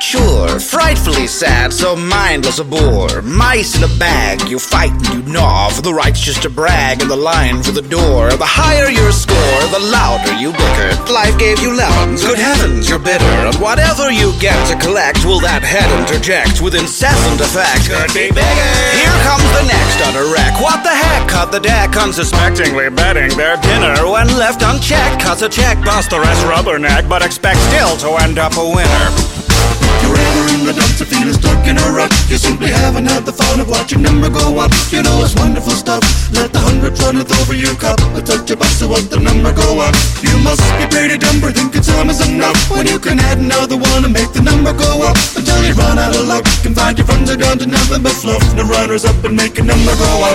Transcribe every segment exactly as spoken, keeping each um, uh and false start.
immature, frightfully sad, so mindless a bore. Mice in a bag, you fight and you gnaw for the rights just to brag in the line for the door. The higher your score, the louder you bicker. Life gave you lemons, good heavens, you're bitter. And whatever you get to collect, will that head interject with incessant effect? Could be bigger. Here comes the next utter wreck. What the heck? Cut the deck, unsuspectingly betting their dinner. When left unchecked, cuts a check, bust the rest rubberneck, but expect still to end up a winner. You're ever in the dumps or feeling stuck in a rut, you simply haven't had the fun of watching number go up. You know it's wonderful stuff. Let the hundred runneth over your cup. A touch of us to what the number go up. You must be pretty dumb for thinking some is enough, when you can add another one and make the number go up until you run out of luck. Can find your funds are down to nothing but fluff. The runners up and make a number go up.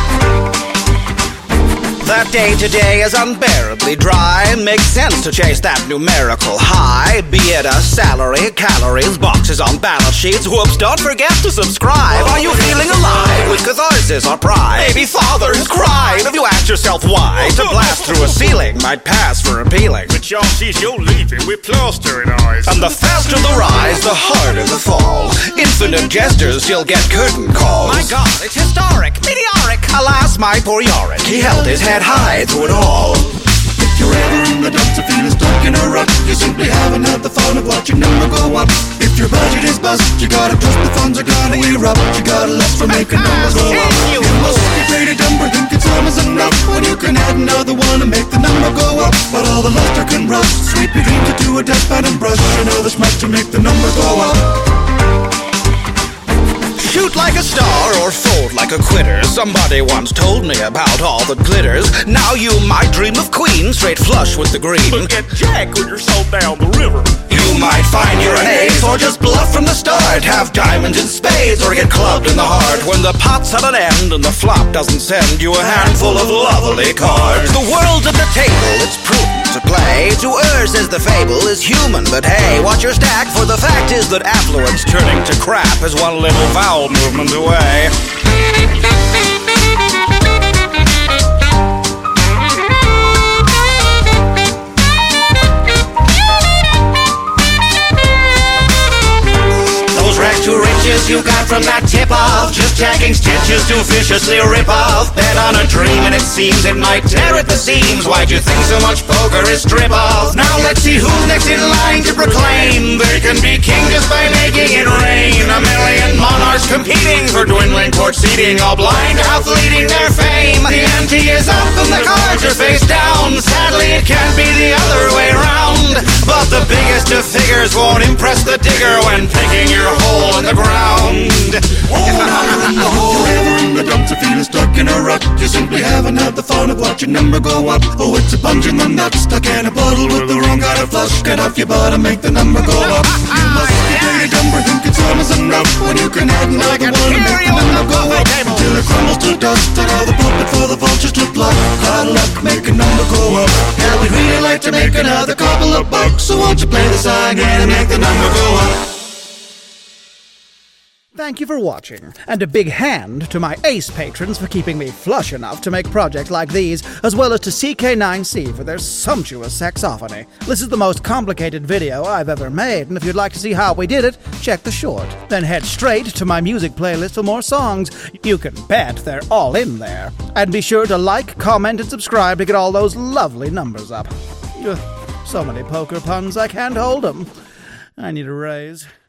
That day to day is unbearably dry. Makes sense to chase that numerical high. Be it a salary, calories, boxes on balance sheets. Whoops, don't forget to subscribe. Are you feeling alive with catharsis or pride? Maybe father has cried. Have you asked yourself why? To blast through a ceiling might pass for appealing. But y'all sees you're leaving with plaster in eyes. And the faster the rise, the harder the fall. Infinite gestures, you'll get curtain calls. My God, it's historic, meteoric. Alas, my poor Yorick, he held his head high through it all. If you're ever in the dumps or feeling stuck in a rut, you simply haven't had the fun of watching number go up. If your budget is bust, you gotta trust the funds are gonna erupt. You gotta lust for making numbers go up. You must be pretty dumb for thinking some is enough, when you can add another one and make the number go up. But all the luster can rust. Sweep your dreams into a dustpan and brush. You know there's much to make the number go up. Shoot like a star or fold like a quitter. Somebody once told me about all that glitters. Now you might dream of queen, straight flush with the green. But get jack when you're sold down the river. You might find you're an ace, or just bluff from the start. Have diamonds and spades, or get clubbed in the heart. When the pot's at an end and the flop doesn't send you a handful of lovely cards. The world's at the table, it's prudent to play. To err, says the fable, is human, but hey, watch your stack, for the fact is that affluence turning to crap is one little vowel movement away. To riches you got from that tip-off, just tagging stitches to viciously rip off. Bet on a dream and it seems it might tear at the seams. Why'd you think so much poker is strip-off? Now let's see who's next in line to proclaim they can be king just by making it rain. A million monarchs competing for dwindling court seating, all blind to how fleeting their fame. The ante is up and the cards are face down. Sadly it can't be the other way round. But the biggest of figures won't impress the digger when picking your hole in the ground. Oh, you're ever in the dumps or feeling stuck in a rut, you simply haven't had the fun of watching number go up. Oh, it's a punch in the nuts, stuck in a bottle with the wrong kind of flush. Get off your butt and make the number go up. You must be pretty dumb for thinking some is enough, when you can add another one and make the number go up until it crumbles to dust and all the puppet for the vultures to pluck. Hard luck, make a number go up. Yeah, we'd really like to make another couple of bucks, so won't you play the song again and make the number go up. Thank you for watching, and a big hand to my ace patrons for keeping me flush enough to make projects like these, as well as to C K nine C for their sumptuous saxophony. This is the most complicated video I've ever made, and if you'd like to see how we did it, check the short. Then head straight to my music playlist for more songs. You can bet they're all in there. And be sure to like, comment, and subscribe to get all those lovely numbers up. Ugh, so many poker puns, I can't hold them. I need a raise.